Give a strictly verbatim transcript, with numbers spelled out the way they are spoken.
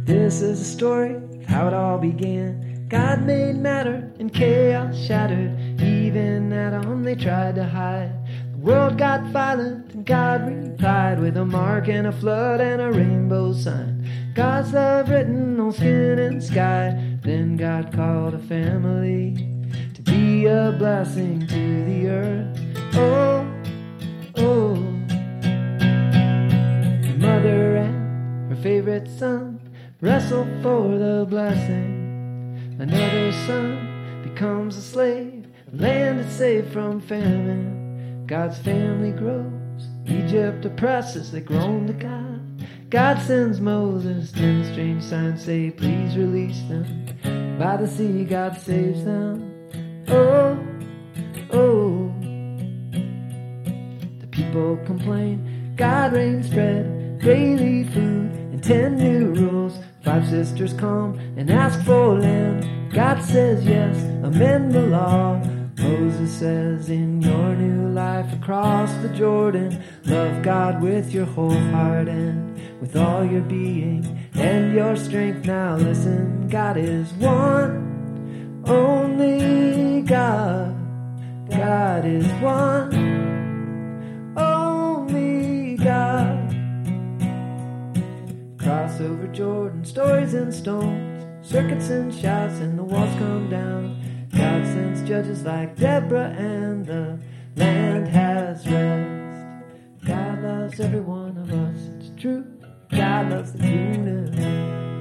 This is a story of how it all began. God made matter and chaos shattered. Even Adam they tried to hide. The world got violent and God replied with a mark and a flood and a rainbow sign. God's love written on skin and sky. Then God called a family to be a blessing to the earth. Oh, oh. The mother and her favorite son wrestle for the blessing. Another son becomes a slave. The land is saved from famine. God's family grows. Egypt oppresses. They groan to God. God sends Moses. Ten strange signs say, please release them. By the sea, God saves them. Oh, oh. The people complain. God rains bread, daily food, and ten new rules. Five sisters come and ask for land. God says yes, amend the law. Moses says in your new life across the Jordan, love God with your whole heart and with all your being and your strength. Now listen, God is one, only God. God is one, only God. Cross over Jordan, stories and stones, circuits and shouts, and the walls come down. God sends judges like Deborah, and the land has rest. God loves every one of us, it's true. God loves the universe.